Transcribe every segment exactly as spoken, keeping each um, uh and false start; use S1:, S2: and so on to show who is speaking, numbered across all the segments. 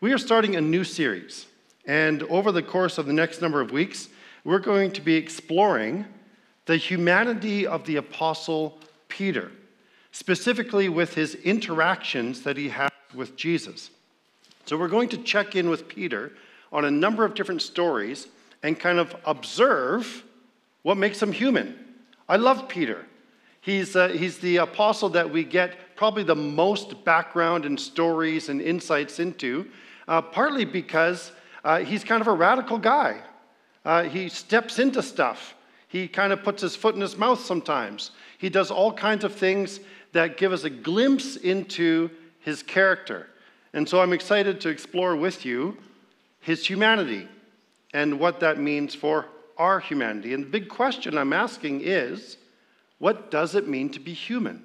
S1: We are starting a new series, and over the course of the next number of weeks, we're going to be exploring the humanity of the Apostle Peter, specifically with his interactions that he had with Jesus. So we're going to check in with Peter on a number of different stories and kind of observe what makes him human. I love Peter. He's, uh, he's the apostle that we get probably the most background and stories and insights into, uh, partly because uh, he's kind of a radical guy. Uh, he steps into stuff. He kind of puts his foot in his mouth sometimes. He does all kinds of things that give us a glimpse into his character. And so I'm excited to explore with you his humanity and what that means for our humanity. And the big question I'm asking is, what does it mean to be human?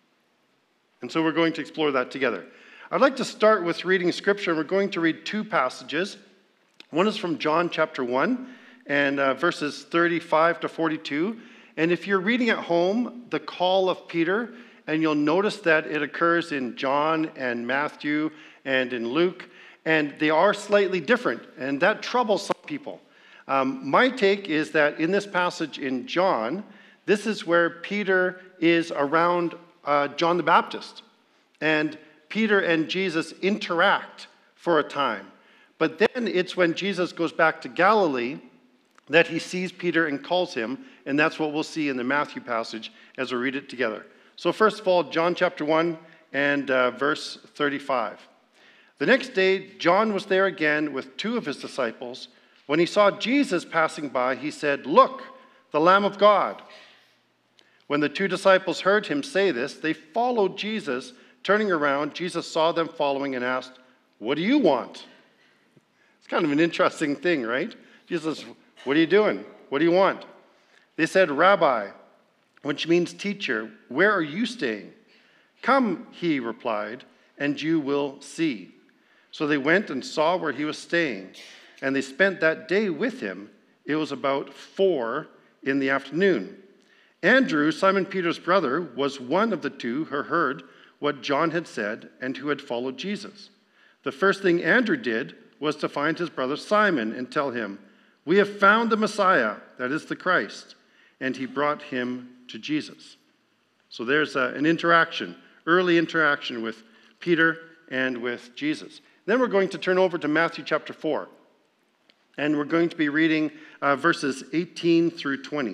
S1: And so we're going to explore that together. I'd like to start with reading scripture, and we're going to read two passages. One is from John chapter one, and uh, verses thirty-five to forty-two. And if you're reading at home, the call of Peter, and you'll notice that it occurs in John and Matthew and in Luke, and they are slightly different, and that troubles some people. Um, my take is that in this passage in John, this is where Peter is around uh, John the Baptist. And Peter and Jesus interact for a time. But then it's when Jesus goes back to Galilee that he sees Peter and calls him. And that's what we'll see in the Matthew passage as we read it together. So first of all, John chapter one and uh, verse thirty-five. The next day, John was there again with two of his disciples. When he saw Jesus passing by, he said, "Look, the Lamb of God." When the two disciples heard him say this, they followed Jesus. Turning around, Jesus saw them following and asked, "What do you want?" It's kind of an interesting thing, right? Jesus, "What are you doing? What do you want?" They said, "Rabbi," which means teacher, "where are you staying?" "Come," he replied, "and you will see." So they went and saw where he was staying, and they spent that day with him. It was about four in the afternoon. Andrew, Simon Peter's brother, was one of the two who heard what John had said and who had followed Jesus. The first thing Andrew did was to find his brother Simon and tell him, "We have found the Messiah," that is the Christ, and he brought him to Jesus. So there's a, an interaction, early interaction with Peter and with Jesus. Then we're going to turn over to Matthew chapter four, and we're going to be reading uh, verses eighteen through twenty.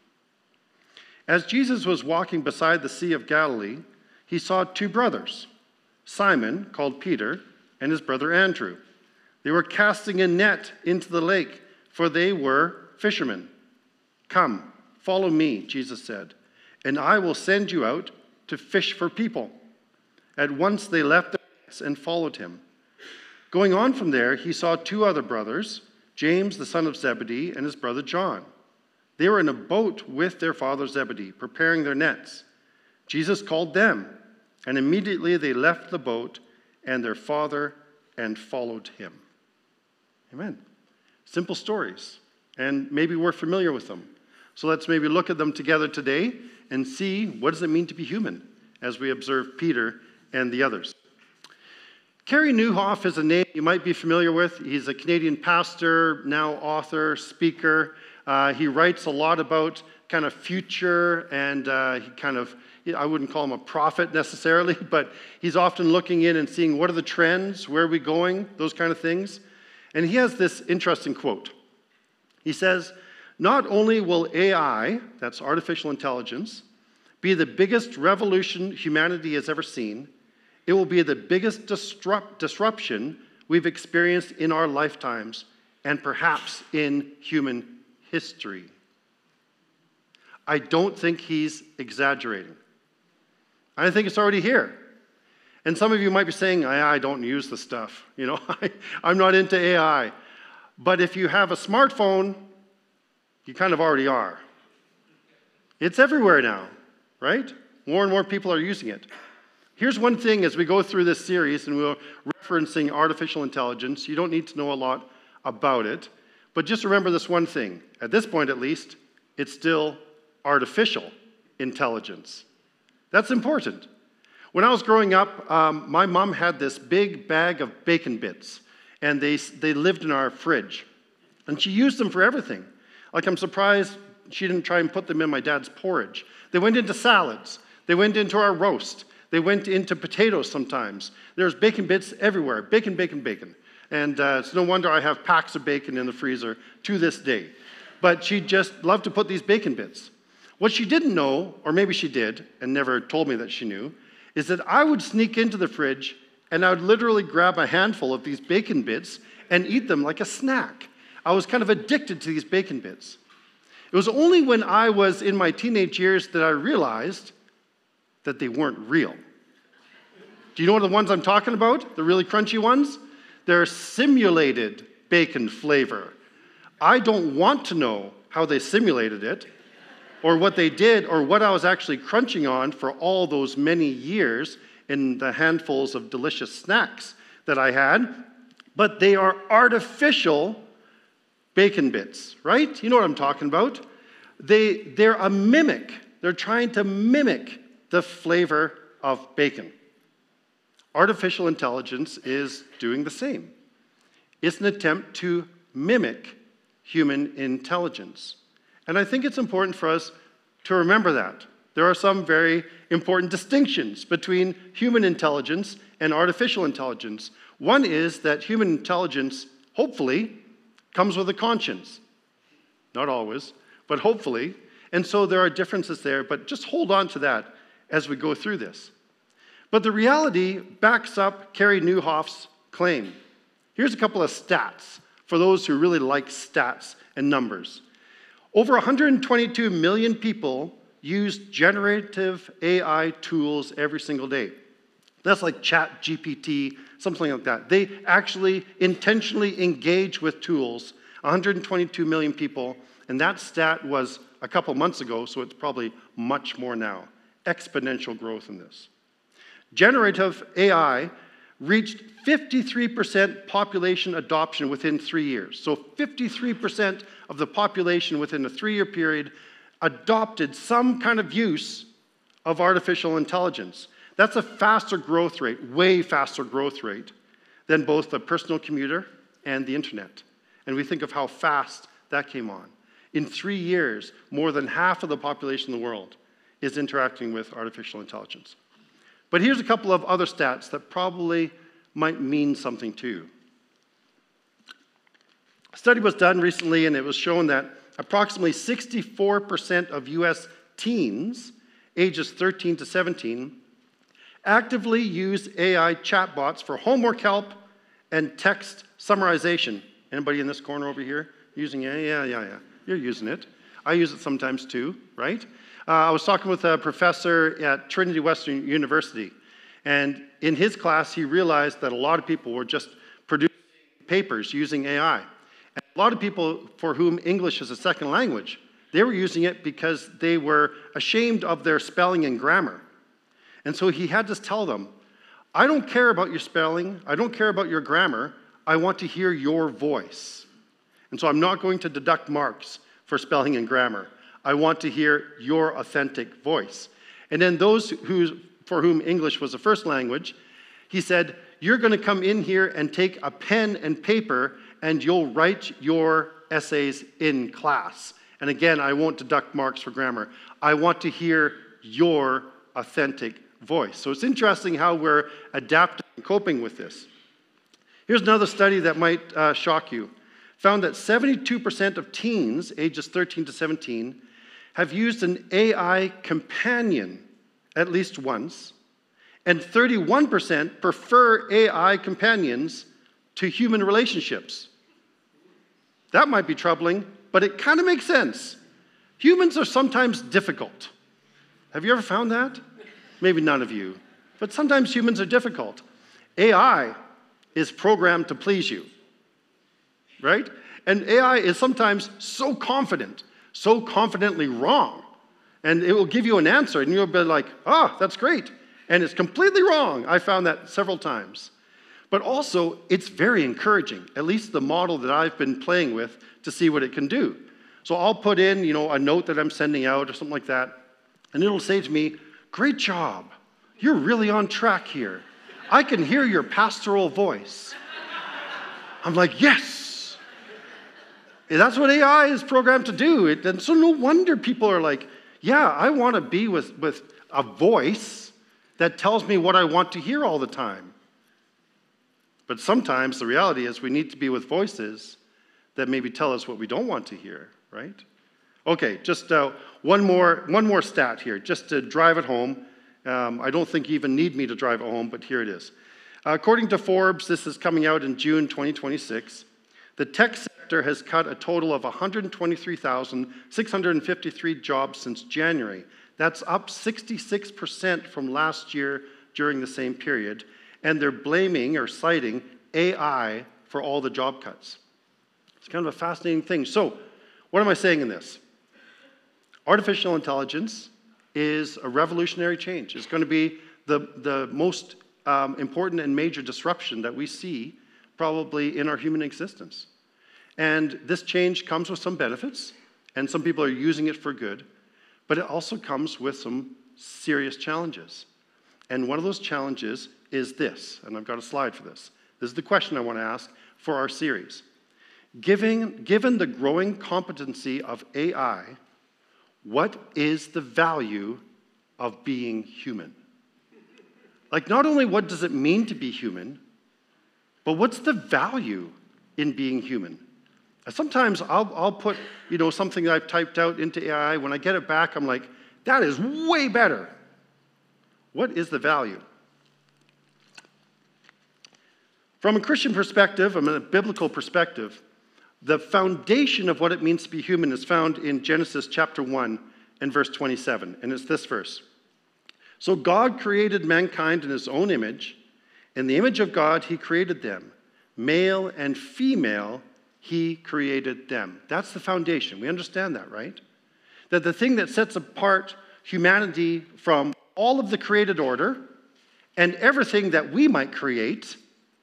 S1: As Jesus was walking beside the Sea of Galilee, he saw two brothers, Simon, called Peter, and his brother Andrew. They were casting a net into the lake, for they were fishermen. "Come, follow me," Jesus said, "and I will send you out to fish for people." At once they left their nets and followed him. Going on from there, he saw two other brothers, James, the son of Zebedee, and his brother John. They were in a boat with their father Zebedee, preparing their nets. Jesus called them, and immediately they left the boat and their father and followed him. Amen. Simple stories, and maybe we're familiar with them. So let's maybe look at them together today and see what does it mean to be human as we observe Peter and the others. Carey Nieuwhof is a name you might be familiar with. He's a Canadian pastor, now author, speaker. Uh, he writes a lot about kind of future, and uh, he kind of, I wouldn't call him a prophet necessarily, but he's often looking in and seeing what are the trends, where are we going, those kind of things. And he has this interesting quote. He says, "Not only will A I, that's artificial intelligence, be the biggest revolution humanity has ever seen, it will be the biggest disrupt, disruption we've experienced in our lifetimes and perhaps in human history." I don't think he's exaggerating. I think it's already here. And some of you might be saying, I, I don't use the stuff. You know, I, I'm not into A I. But if you have a smartphone, you kind of already are. It's everywhere now, right? More and more people are using it. Here's one thing as we go through this series, and we're referencing artificial intelligence. You don't need to know a lot about it. But just remember this one thing. At this point, at least, it's still artificial intelligence. That's important. When I was growing up, um, my mom had this big bag of bacon bits. and they, they lived in our fridge. And she used them for everything. Like, I'm surprised she didn't try and put them in my dad's porridge. They went into salads. They went into our roast. They went into potatoes sometimes. There's bacon bits everywhere. Bacon, bacon, bacon. And uh, it's no wonder I have packs of bacon in the freezer to this day. But she just loved to put these bacon bits. What she didn't know, or maybe she did and never told me that she knew, is that I would sneak into the fridge and I would literally grab a handful of these bacon bits and eat them like a snack. I was kind of addicted to these bacon bits. It was only when I was in my teenage years that I realized that they weren't real. Do you know what the ones I'm talking about? The really crunchy ones? They're simulated bacon flavor. I don't want to know how they simulated it, or what they did, or what I was actually crunching on for all those many years in the handfuls of delicious snacks that I had. But they are artificial bacon bits, right? You know what I'm talking about. They, they're a mimic. They're trying to mimic the flavor of bacon. Artificial intelligence is doing the same. It's an attempt to mimic human intelligence. And I think it's important for us to remember that. There are some very important distinctions between human intelligence and artificial intelligence. One is that human intelligence, hopefully, comes with a conscience. Not always, but hopefully. And so there are differences there, but just hold on to that as we go through this. But the reality backs up Carey Nieuwhof's claim. Here's a couple of stats for those who really like stats and numbers. Over one hundred twenty-two million people use generative A I tools every single day. That's like Chat G P T, something like that. They actually intentionally engage with tools, one hundred twenty-two million people, and that stat was a couple months ago, so it's probably much more now. Exponential growth in this. Generative A I reached fifty-three percent population adoption within three years. So fifty-three percent of the population within a three-year period adopted some kind of use of artificial intelligence. That's a faster growth rate, way faster growth rate than both the personal computer and the internet. And we think of how fast that came on. In three years, more than half of the population in the world is interacting with artificial intelligence. But here's a couple of other stats that probably might mean something to you. A study was done recently, and it was shown that approximately sixty-four percent of U S teens, ages thirteen to seventeen, actively use A I chatbots for homework help and text summarization. Anybody in this corner over here using it? Yeah, yeah, yeah. You're using it. I use it sometimes too, right? Uh, I was talking with a professor at Trinity Western University, and in his class, he realized that a lot of people were just producing papers using A I. And a lot of people for whom English is a second language, they were using it because they were ashamed of their spelling and grammar. And so he had to tell them, I don't care about your spelling, I don't care about your grammar, I want to hear your voice. And so I'm not going to deduct marks for spelling and grammar. I want to hear your authentic voice. And then those who, for whom English was a first language, he said, you're going to come in here and take a pen and paper and you'll write your essays in class. And again, I won't deduct marks for grammar. I want to hear your authentic voice. So it's interesting how we're adapting and coping with this. Here's another study that might uh, shock you. Found that seventy-two percent of teens, ages thirteen to seventeen, have used an A I companion at least once, and thirty-one percent prefer A I companions to human relationships. That might be troubling, but it kind of makes sense. Humans are sometimes difficult. Have you ever found that? Maybe none of you, but sometimes humans are difficult. A I is programmed to please you, right? And A I is sometimes so confident, so confidently wrong, and it will give you an answer, and you'll be like, oh, that's great, and it's completely wrong. I found that several times. But also, it's very encouraging, at least the model that I've been playing with to see what it can do. So I'll put in, you know, a note that I'm sending out or something like that, and it'll say to me, great job. You're really on track here. I can hear your pastoral voice. I'm like, yes! That's what A I is programmed to do. It, and so no wonder people are like, yeah, I want to be with, with a voice that tells me what I want to hear all the time. But sometimes the reality is we need to be with voices that maybe tell us what we don't want to hear, right? Okay, just uh, one more one more stat here, just to drive it home. Um, I don't think you even need me to drive it home, but here it is. Uh, according to Forbes, this is coming out in June twenty twenty-six, the tech sector has cut a total of one hundred twenty-three thousand six hundred fifty-three jobs since January. That's up sixty-six percent from last year during the same period, and they're blaming or citing A I for all the job cuts. It's kind of a fascinating thing. So, what am I saying in this? Artificial intelligence is a revolutionary change. It's going to be the, the most um, important and major disruption that we see probably in our human existence. And this change comes with some benefits, and some people are using it for good, but it also comes with some serious challenges. And one of those challenges is this, and I've got a slide for this. This is the question I want to ask for our series. Given, given the growing competency of A I, what is the value of being human? Like, not only what does it mean to be human, but what's the value in being human? Sometimes I'll, I'll put, you know, something that I've typed out into A I. When I get it back, I'm like, that is way better. What is the value? From a Christian perspective, from a biblical perspective, the foundation of what it means to be human is found in Genesis chapter one and verse twenty-seven, and it's this verse. So God created mankind in his own image. In the image of God, he created them. Male and female, he created them. That's the foundation. We understand that, right? That the thing that sets apart humanity from all of the created order and everything that we might create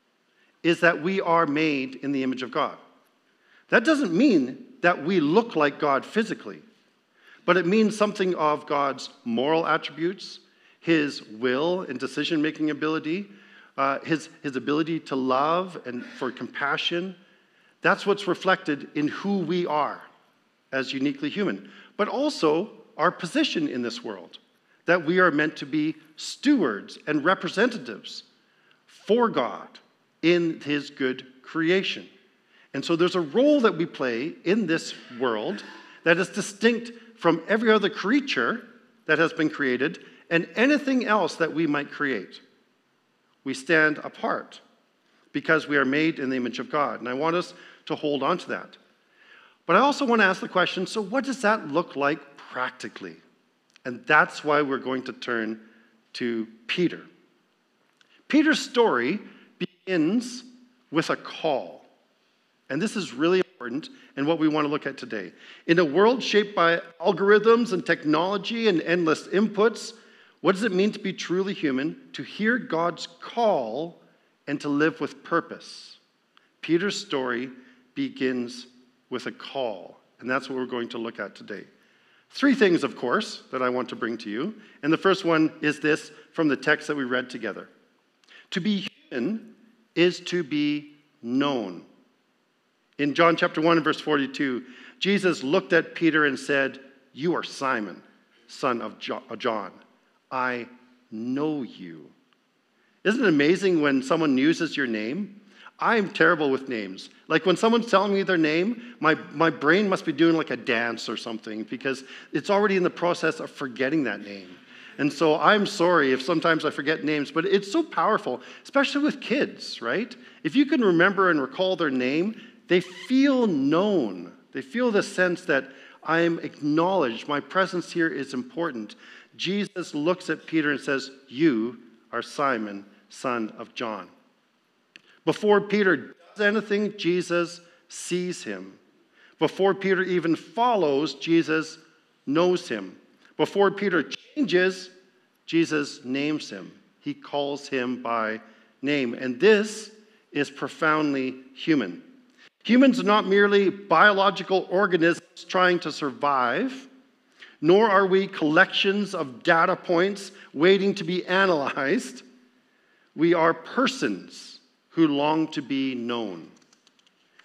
S1: is that we are made in the image of God. That doesn't mean that we look like God physically, but it means something of God's moral attributes, his will and decision-making ability, uh, his, his ability to love and for compassion. That's what's reflected in who we are as uniquely human, but also our position in this world, that we are meant to be stewards and representatives for God in his good creation. And so there's a role that we play in this world that is distinct from every other creature that has been created and anything else that we might create. We stand apart because we are made in the image of God. And I want us to hold on to that. But I also want to ask the question, so what does that look like practically? And that's why we're going to turn to Peter. Peter's story begins with a call. And this is really important and what we want to look at today. In a world shaped by algorithms and technology and endless inputs, what does it mean to be truly human, to hear God's call, and to live with purpose? Peter's story begins with a call, and that's what we're going to look at today. Three things, of course, that I want to bring to you. And the first one is this from the text that we read together. To be human is to be known. In John chapter one and verse forty-two, Jesus looked at Peter and said, "You are Simon, son of John. I know you." Isn't it amazing when someone uses your name? I'm terrible with names. Like when someone's telling me their name, my, my brain must be doing like a dance or something because it's already in the process of forgetting that name. And so I'm sorry if sometimes I forget names, but it's so powerful, especially with kids, right? If you can remember and recall their name, they feel known. They feel the sense that I am acknowledged. My presence here is important. Jesus looks at Peter and says, "You are Simon, son of John." Before Peter does anything, Jesus sees him. Before Peter even follows, Jesus knows him. Before Peter changes, Jesus names him. He calls him by name. And this is profoundly human. Humans are not merely biological organisms trying to survive, nor are we collections of data points waiting to be analyzed. We are persons who long to be known.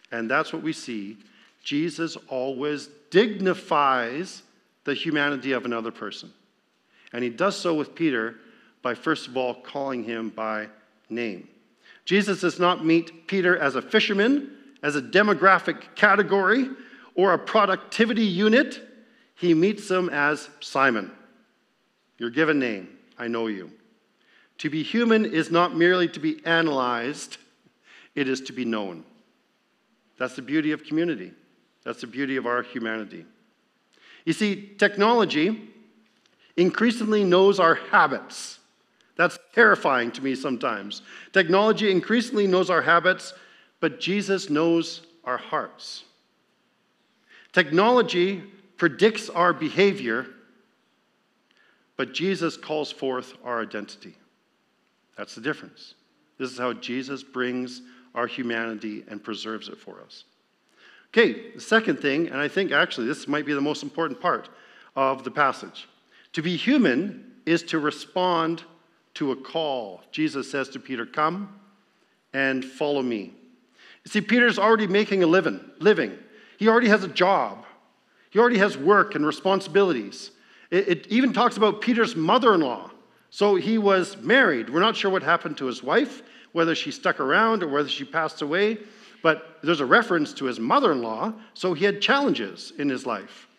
S1: And that's what we see. Jesus always dignifies the humanity of another person. And he does so with Peter by, first of all, calling him by name. Jesus does not meet Peter as a fisherman, as a demographic category, or a productivity unit. He meets him as Simon. Your given name, I know you. To be human is not merely to be analyzed, it is to be known. That's the beauty of community. That's the beauty of our humanity. You see, technology increasingly knows our habits. That's terrifying to me sometimes. Technology increasingly knows our habits, but Jesus knows our hearts. Technology predicts our behavior, but Jesus calls forth our identity. That's the difference. This is how Jesus brings our humanity and preserves it for us. Okay, the second thing, and I think actually this might be the most important part of the passage. To be human is to respond to a call. Jesus says to Peter, come and follow me. You see, Peter's already making a living. living. He already has a job. He already has work and responsibilities. It, it even talks about Peter's mother-in-law. So he was married. We're not sure what happened to his wife, whether she stuck around or whether she passed away. But there's a reference to his mother-in-law, so he had challenges in his life.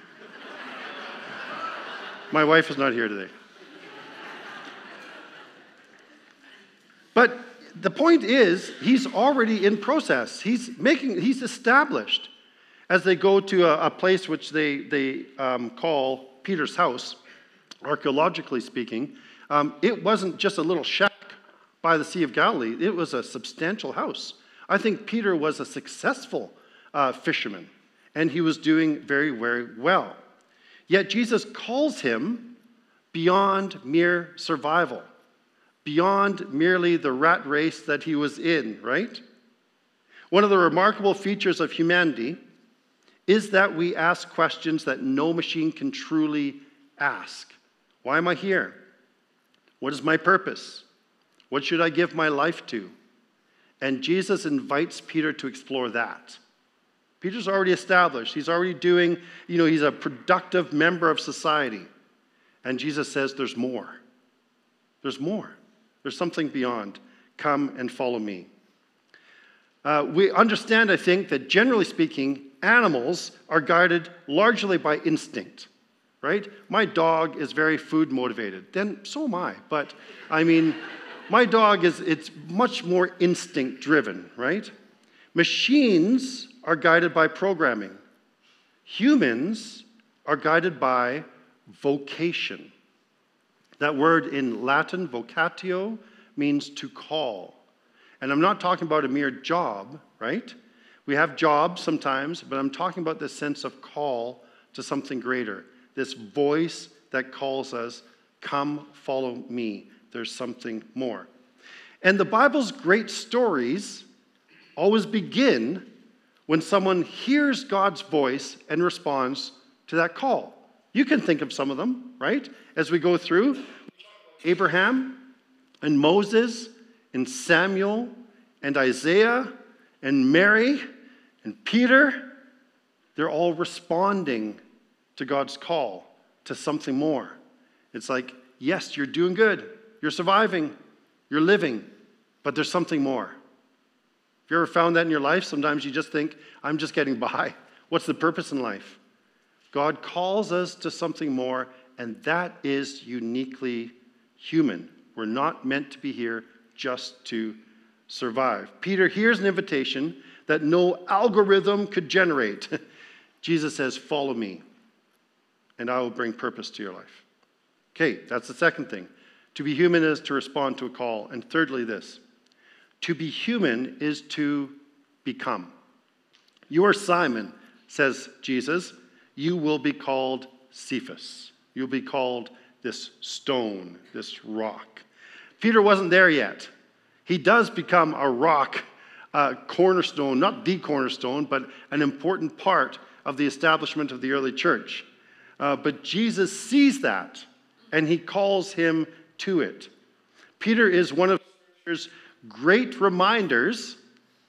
S1: My wife is not here today. But the point is, he's already in process. He's making, he's established. As they go to a, a place which they, they um, call Peter's house, archaeologically speaking, um, it wasn't just a little shack by the Sea of Galilee. It was a substantial house. I think Peter was a successful uh, fisherman, and he was doing very, very well. Yet Jesus calls him beyond mere survival, beyond merely the rat race that he was in, right? One of the remarkable features of humanity is that we ask questions that no machine can truly ask. Why am I here? What is my purpose? What should I give my life to? And Jesus invites Peter to explore that. Peter's already established. He's already doing, you know, he's a productive member of society. And Jesus says, there's more. There's more. There's something beyond. Come and follow me. Uh, we understand, I think, that generally speaking, animals are guided largely by instinct, right? My dog is very food motivated. Then so am I. But, I mean, my dog is, it's much more instinct driven, right? Machines are guided by programming. Humans are guided by vocation. That word in Latin, vocatio, means to call. And I'm not talking about a mere job, right? We have jobs sometimes, but I'm talking about this sense of call to something greater. This voice that calls us, come, follow me. There's something more. And the Bible's great stories always begin when someone hears God's voice and responds to that call. You can think of some of them, right? As we go through, Abraham and Moses and Samuel and Isaiah and Mary and Peter, they're all responding to God's call to something more. It's like, yes, you're doing good. You're surviving. You're living. But there's something more. Have you ever found that in your life? Sometimes you just think, I'm just getting by. What's the purpose in life? God calls us to something more, and that is uniquely human. We're not meant to be here just to survive. Peter hears an invitation that no algorithm could generate. Jesus says, follow me, and I will bring purpose to your life. Okay, that's the second thing. To be human is to respond to a call. And thirdly, this. To be human is to become. You are Simon, says Jesus. You will be called Cephas. You'll be called this stone, this rock. Peter wasn't there yet. He does become a rock, a cornerstone, not the cornerstone, but an important part of the establishment of the early church. Uh, but Jesus sees that, and he calls him to it. Peter is one of Scripture's great reminders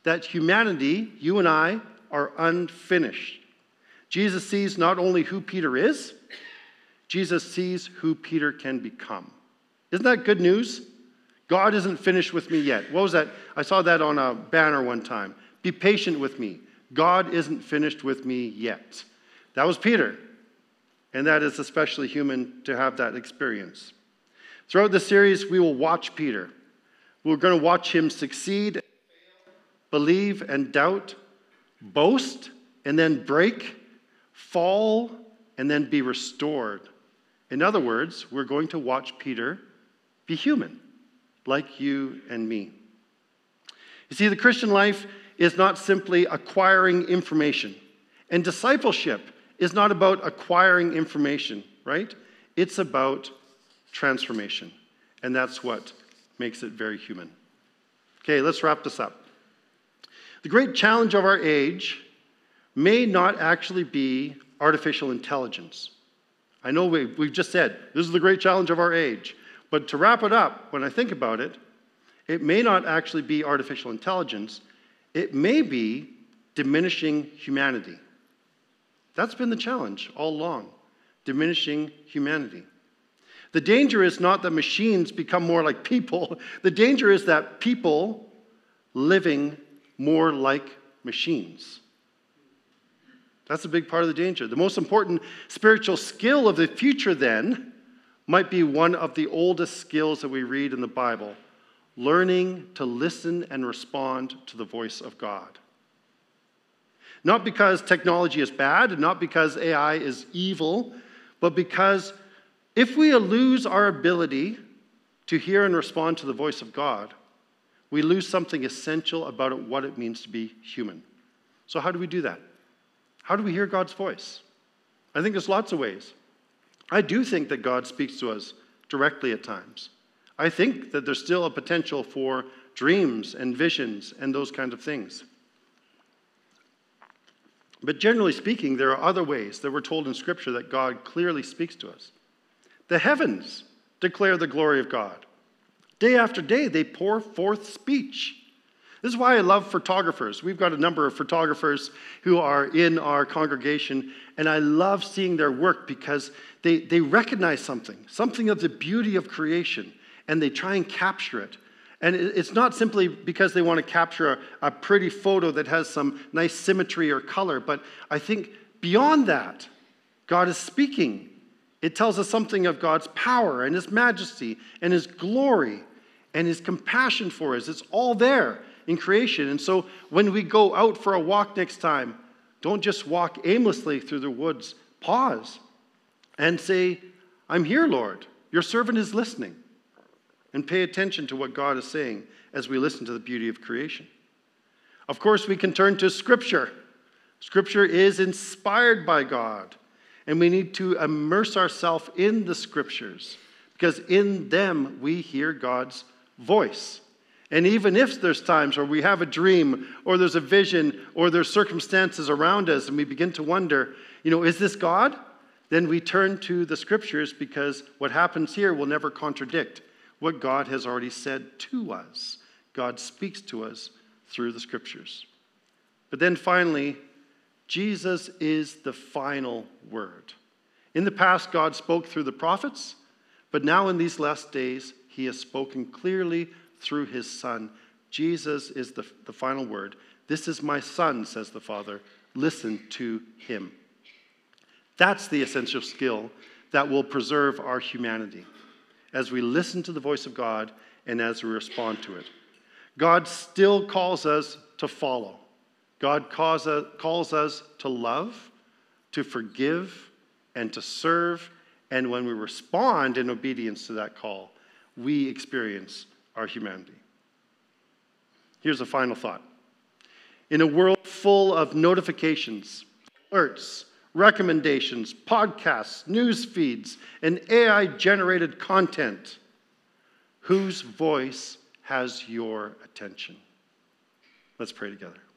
S1: that humanity, you and I, are unfinished. Jesus sees not only who Peter is, Jesus sees who Peter can become. Isn't that good news? God isn't finished with me yet. What was that? I saw that on a banner one time. Be patient with me. God isn't finished with me yet. That was Peter. And that is especially human to have that experience. Throughout the series, we will watch Peter. We're going to watch him succeed, believe and doubt, boast and then break, fall and then be restored. In other words, we're going to watch Peter be human, like you and me. You see, the Christian life is not simply acquiring information. And discipleship is not about acquiring information, right? It's about transformation. And that's what makes it very human. Okay, let's wrap this up. The great challenge of our age may not actually be artificial intelligence. I know we, we've just said, this is the great challenge of our age. But to wrap it up, when I think about it, it may not actually be artificial intelligence. It may be diminishing humanity. That's been the challenge all along, diminishing humanity. The danger is not that machines become more like people. The danger is that people living more like machines. That's a big part of the danger. The most important spiritual skill of the future, then, might be one of the oldest skills that we read in the Bible, learning to listen and respond to the voice of God. Not because technology is bad, and not because A I is evil, but because if we lose our ability to hear and respond to the voice of God, we lose something essential about it, what it means to be human. So how do we do that? How do we hear God's voice? I think there's lots of ways. I do think that God speaks to us directly at times. I think that there's still a potential for dreams and visions and those kinds of things. But generally speaking, there are other ways that we're told in Scripture that God clearly speaks to us. The heavens declare the glory of God. Day after day, they pour forth speech. This is why I love photographers. We've got a number of photographers who are in our congregation, and I love seeing their work because they, they recognize something, something of the beauty of creation, and they try and capture it. And it's not simply because they want to capture a, a pretty photo that has some nice symmetry or color, but I think beyond that, God is speaking. It tells us something of God's power and His majesty and His glory and His compassion for us. It's all there in creation. And so when we go out for a walk next time, don't just walk aimlessly through the woods. Pause and say, I'm here, Lord. Your servant is listening. And pay attention to what God is saying as we listen to the beauty of creation. Of course, we can turn to Scripture. Scripture is inspired by God. And we need to immerse ourselves in the Scriptures, because in them we hear God's voice. And even if there's times where we have a dream, or there's a vision, or there's circumstances around us, and we begin to wonder, you know, is this God? Then we turn to the Scriptures, because what happens here will never contradict what God has already said to us. God speaks to us through the Scriptures. But then finally, Jesus is the final word. In the past, God spoke through the prophets, but now in these last days, He has spoken clearly through His Son. Jesus is the, the final word. This is my Son, says the Father. Listen to Him. That's the essential skill that will preserve our humanity as we listen to the voice of God and as we respond to it. God still calls us to follow. God calls us, calls us to love, to forgive, and to serve. And when we respond in obedience to that call, we experience our humanity. Here's a final thought. In a world full of notifications, alerts, recommendations, podcasts, news feeds, and A I-generated content, whose voice has your attention? Let's pray together.